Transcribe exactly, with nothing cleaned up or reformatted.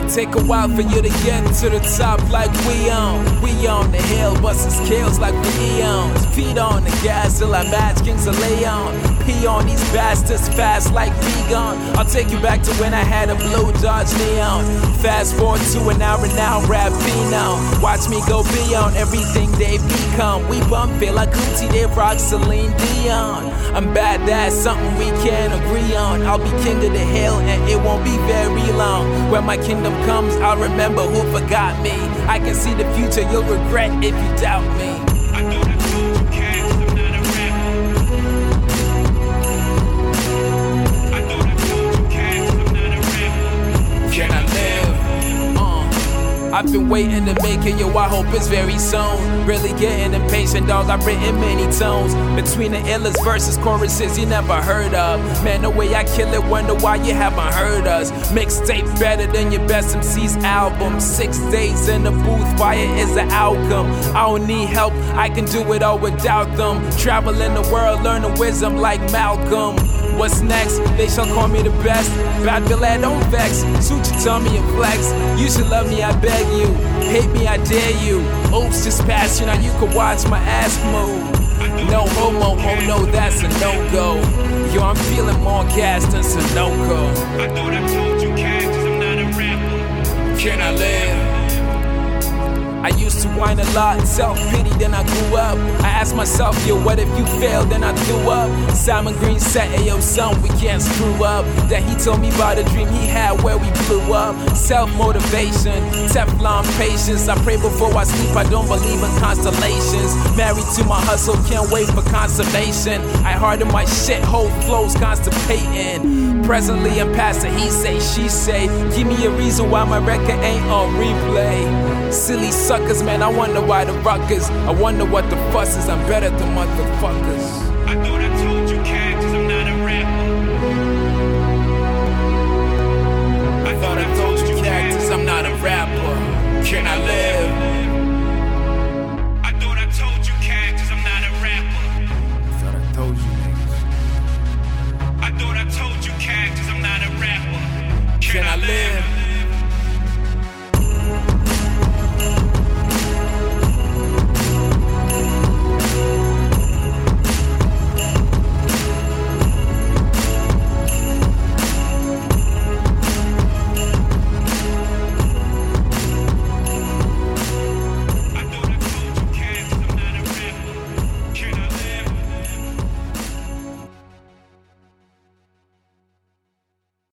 Take a while for you to get to the top like we on. We on the hill, bustin' scales like the eons. Feet on the gas till our match kings are lay on. Pee on these bastards fast like vegan. I'll take you back to when I had a blue Dodge Neon. Fast forward to an hour now, rap phenom. Watch me go beyond everything they become. We bump it like Gucci, they rock Celine Dion. I'm bad, that's something we can agree on. I'll be king of the hill and it won't be very long. When my kingdom comes, I'll remember who forgot me. I can see the future, you'll regret if you doubt me. I know that told you cash, I'm not a rapper. I know that told you cash, I'm not a rapper. Can I live? I've been waiting to make it, yo, I hope it's very soon. Really getting impatient, dog, I've written many tones. Between the illest verses, choruses you never heard of. Man, the way I kill it, wonder why you haven't heard us. Mixtape better than your best M C's album. Six days in the booth, fire is the outcome. I don't need help, I can do it all without them. Traveling the world, learning wisdom like Malcolm. What's next? They shall call me the best. Bad Bill, don't vex. Suit your tummy and flex. You should love me, I beg you. Hate me, I dare you. Oops, just pass you, now you can watch my ass move. No homo, oh no, that's a no-go. Yo, I'm feeling more gas than Sunoco. I thought I told you cash, cause I'm not a rapper. Can I live? I used to whine a lot, self-pity, then I grew up. I asked myself, yo, what if you failed, then I threw up. Simon Green said, hey, yo, son, we can't screw up. Then he told me about a dream he had where we blew up. Self-motivation, Teflon patience. I pray before I sleep, I don't believe in constellations. Married to my hustle, can't wait for consummation. I harden my shit, whole flows constipating. Presently I'm past the he say, she say. Give me a reason why my record ain't on replay. Silly suckers, man, I wonder why the ruckus. I wonder what the fuss is, I'm better than motherfuckers. I thought I told you cash, cause I'm not a rapper.